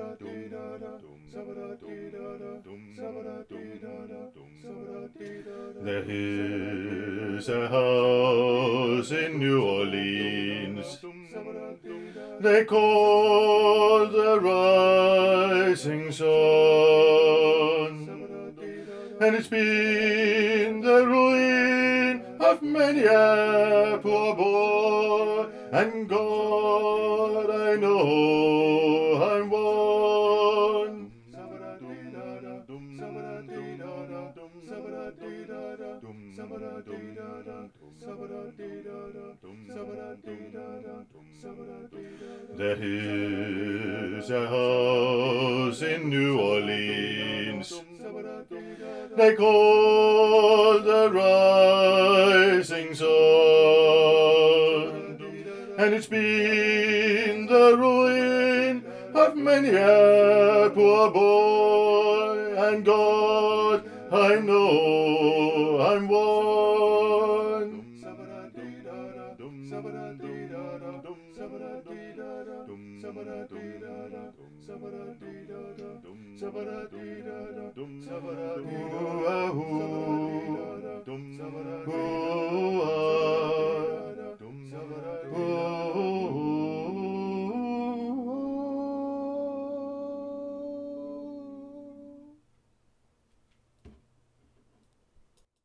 There is a house in New Orleans they call the Rising Sun, and it's been the ruin of many a poor boy, and God, I know I'm one. There is a house in New Orleans they call the Rising Sun, and it's been the ruin of many a poor boy, and God, I know I'm one. Ooh, ah, ooh. Ooh,